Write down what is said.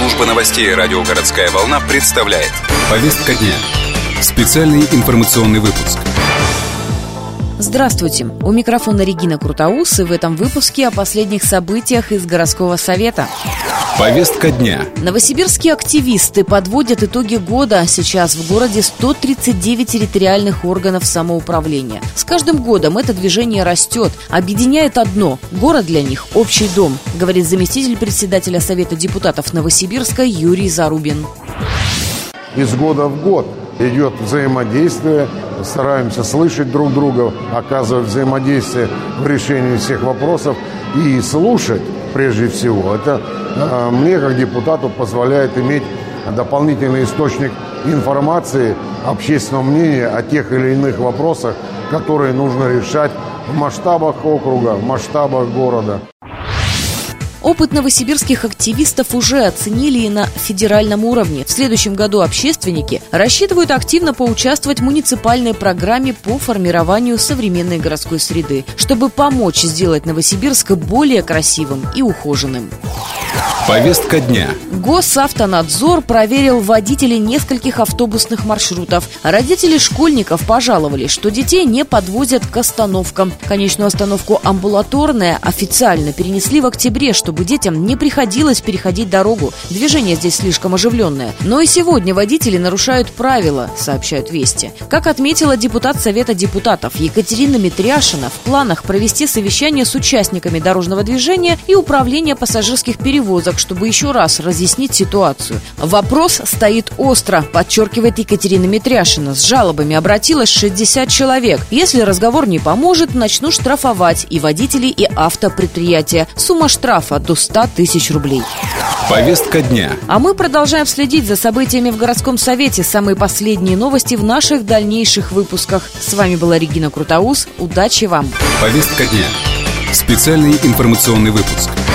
Служба новостей радио «Городская волна» представляет. Повестка дня. Специальный информационный выпуск. Здравствуйте! У микрофона Регина Крутоус, и в этом выпуске о последних событиях из городского совета. Повестка дня. Новосибирские активисты подводят итоги года. Сейчас в городе 139 территориальных органов самоуправления. С каждым годом это движение растет. Объединяет одно – город для них – общий дом, говорит заместитель председателя Совета депутатов Новосибирска Юрий Зарубин. Из года в год идет взаимодействие, стараемся слышать друг друга, оказывать взаимодействие в решении всех вопросов и слушать прежде всего. Это мне, как депутату, позволяет иметь дополнительный источник информации, общественного мнения о тех или иных вопросах, которые нужно решать в масштабах округа, в масштабах города. Опыт новосибирских активистов уже оценили и на федеральном уровне. В следующем году общественники рассчитывают активно поучаствовать в муниципальной программе по формированию современной городской среды, чтобы помочь сделать Новосибирск более красивым и ухоженным. Повестка дня. Госавтонадзор проверил водителей нескольких автобусных маршрутов. Родители школьников пожаловались, что детей не подвозят к остановкам. Конечную остановку «Амбулаторная» официально перенесли в октябре, чтобы детям не приходилось переходить дорогу. Движение здесь слишком оживленное. Но и сегодня водители нарушают правила, сообщают «Вести». Как отметила депутат Совета депутатов Екатерина Митряшина, в планах провести совещание с участниками дорожного движения и управления пассажирских перевозок, чтобы еще раз разъяснить ситуацию. Вопрос стоит остро, подчеркивает Екатерина Митряшина. С жалобами обратилось 60 человек. Если разговор не поможет, начнут штрафовать и водителей, и автопредприятия. Сумма штрафа до 100 тысяч рублей. Повестка дня. А мы продолжаем следить за событиями в городском совете. Самые последние новости в наших дальнейших выпусках. С вами была Регина Крутоус. Удачи вам! Повестка дня. Специальный информационный выпуск.